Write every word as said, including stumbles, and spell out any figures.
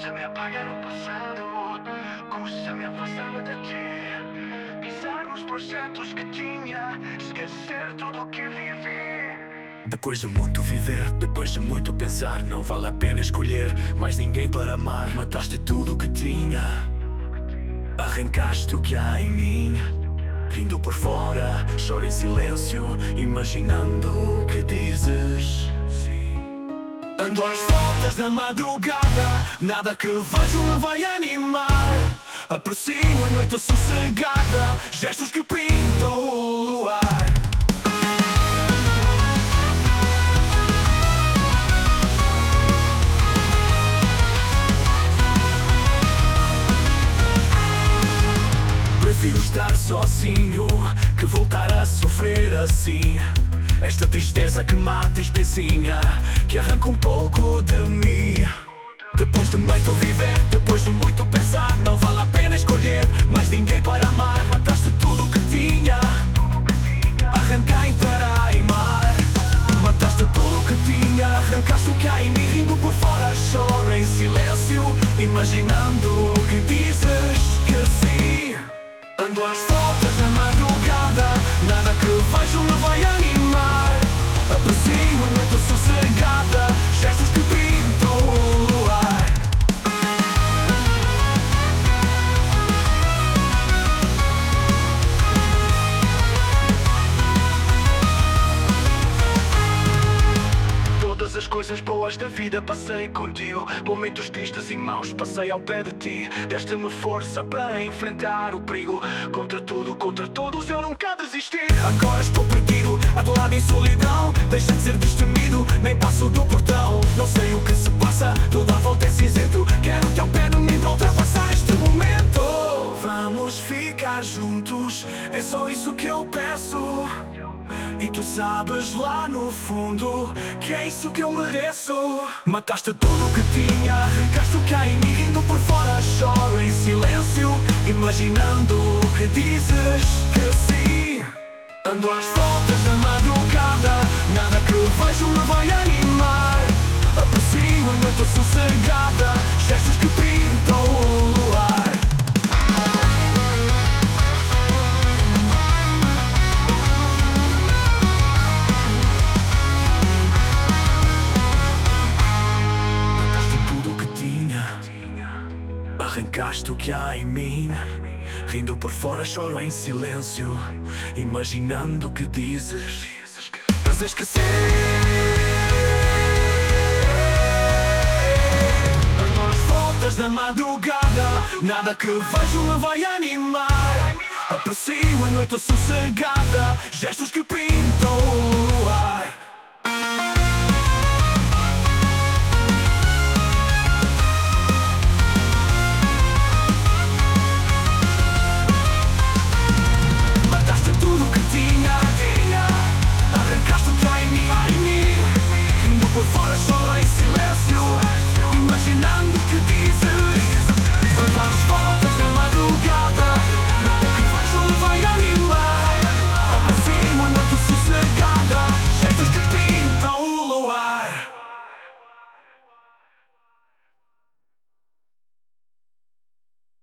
Custa-me apagar o passado, custa-me afastar-me de ti, pisar nos projetos que tinha, esquecer tudo o que vivi. Depois de muito viver, depois de muito pensar, não vale a pena escolher mais ninguém para amar. Mataste tudo o que tinha, arrancaste o que há em mim. Rindo por fora, choro em silêncio, imaginando o que dizes. Ando às voltas da madrugada, nada que vejo me vai animar. Aprecio a noite sossegada, gestos que pintam o luar. Prefiro estar sozinho que voltar a sofrer assim. Esta tristeza que mata a especinha, que arranca um pouco de mim. Depois de muito viver, depois de muito pensar, não vale a pena escolher mais ninguém para amar. Mataste tudo o que tinha, arranquei para aimar. Mataste tudo o que tinha, arrancaste o que há em mim. Rindo por fora, choro em silêncio, imaginando o que dizes que sim. Ando às voltas da madrugada, nada que vejo me vai animar. Aprecio a noite sossegada, gestos que pintam o luar. Todas as coisas boas da vida passei contigo, momentos tristes e maus passei ao pé de ti. Deste-me força para enfrentar o perigo, contra tudo, contra todos eu nunca desisti. Agora estou perdido, atolado em solidão, deixa de ser destemido, nem passo do portão. Não sei o que se passa, toda a volta é cinzento. Quero-te ao pé de mim para ultrapassar este momento. Vamos ficar juntos, é só isso que eu peço. E tu sabes lá no fundo que é isso que eu mereço. Mataste tudo o que tinha, arrancaste o que há em mim. Rindo por fora, choro em silêncio, imaginando o que dizes que sim. Ando às voltas da madrugada, nada que vejo me vai animar. Aprecio a noite sossegada, gestos que pintam o luar. Arrancaste o que há em mim. Rindo por fora, choro em silêncio, imaginando o que dizes. Mas esquecer. Ando às voltas da madrugada, nada que vejo me vai animar. Aprecio a noite sossegada, gestos que pintam o luar.